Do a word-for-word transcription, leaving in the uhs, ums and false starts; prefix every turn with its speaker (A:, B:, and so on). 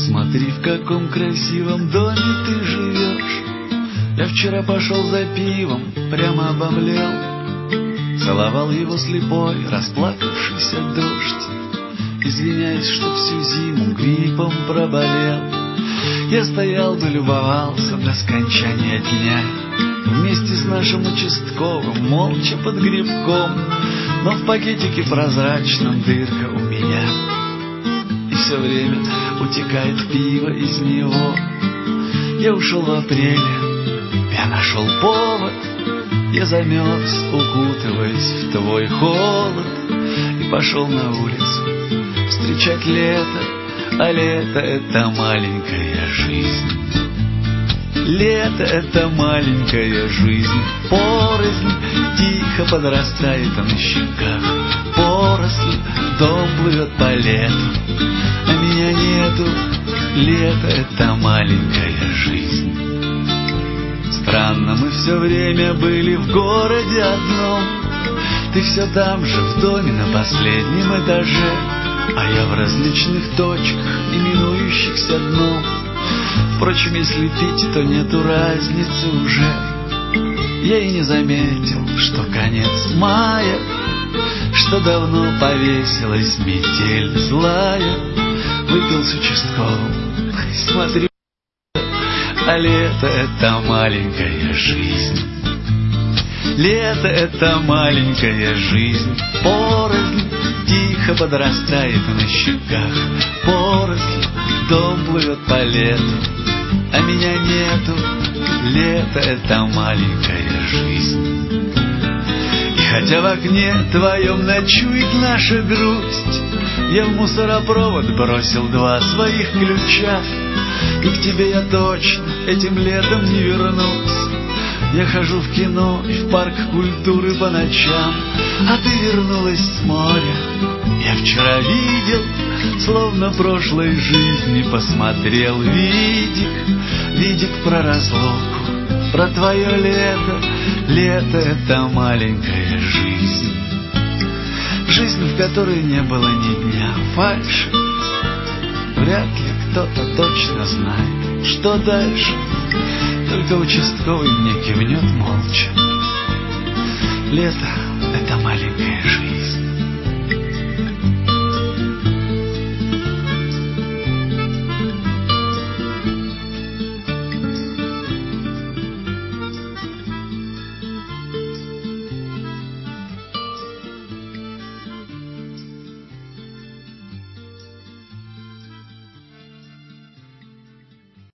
A: Посмотри, в каком красивом доме ты живешь. Я вчера пошел за пивом, прямо обомлел. Целовал его слепой, расплакавшийся дождь, извиняясь, что всю зиму гриппом проболел. Я стоял бы, любовался до скончания дня, вместе с нашим участковым, молча под грибком. Но в пакетике прозрачном дырка у меня, и все время утекает пиво из него. Я ушел в апреле, я нашел повод, я замерз, укутываясь в твой холод, и пошел на улицу встречать лето. А лето — это маленькая жизнь. Лето — это маленькая жизнь. Поросль тихо подрастает на щеках. Поросль, дом плывет по лету, а меня нету. Лето — это маленькая жизнь. Странно, мы все время были в городе одном. Ты все там же, в доме на последнем этаже, а я в различных точках, именующихся дном. Впрочем, если пить, то нету разницы уже. Я и не заметил, что конец мая, что давно повесилась метель злая. Выпил с участковым, смотрю, а лето — это маленькая жизнь. Лето — это маленькая жизнь. Поросль тихо подрастает на щеках. Поросль, дом плывет по лету, а меня нету. Лето — это маленькая жизнь. И хотя в окне твоем ночует наша грусть, я в мусоропровод бросил два своих ключа, и к тебе я точно этим летом не вернусь. Я хожу в кино и в парк культуры по ночам, а ты вернулась с моря. Я вчера видел, словно прошлой жизни посмотрел видик, видик про разлуку, про твое лето. Лето — это маленькая жизнь. Жизнь, в которой не было ни дня фальши. Вряд ли кто-то точно знает, что дальше. Только участковый мне кивнет молча. Лето — это маленькая жизнь.